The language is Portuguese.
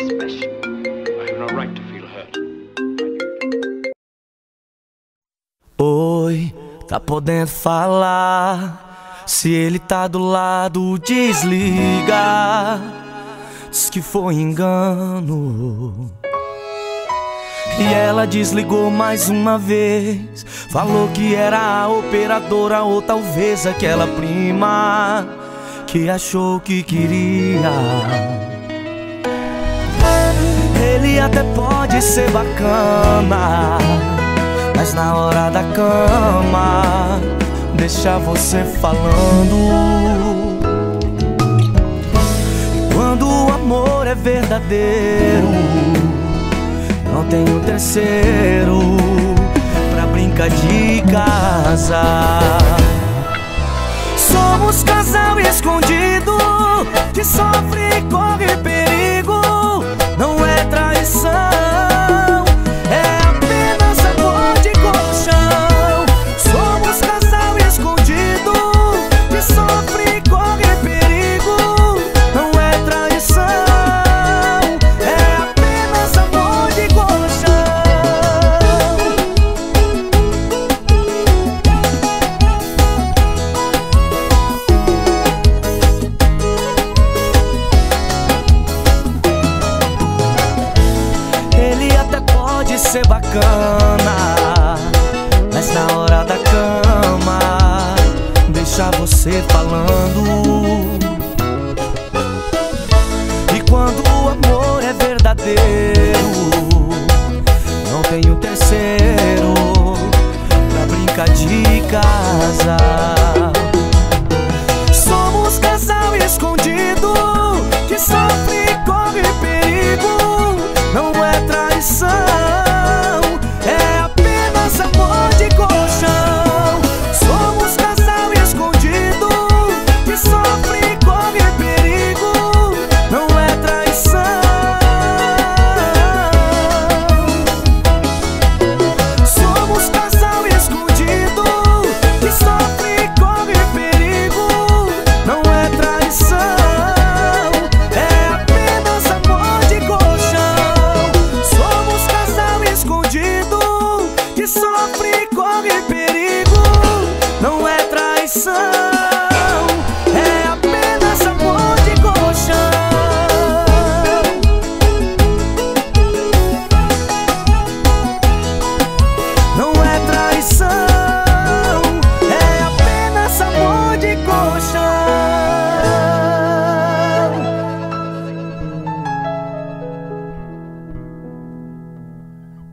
special. I have no right to feel hurt. Oi, tá podendo falar? Se ele tá do lado, desliga. Diz que foi engano. E ela desligou mais uma vez. Falou que era a operadora ou talvez aquela prima que achou que queria. Ele até pode ser bacana, mas na hora da cama deixa você falando. E quando o amor é verdadeiro, não tem um terceiro pra brincar de casar. Somos casal escondido que sofre e corre perigo. Não é traição, é apenas amor de colchão. Somos casal escondido que sofre e corre perigo. Não é traição, é apenas amor de colchão. Ele até pode ser bacana, mas na hora da cama deixa você falando. E quando o amor é verdadeiro,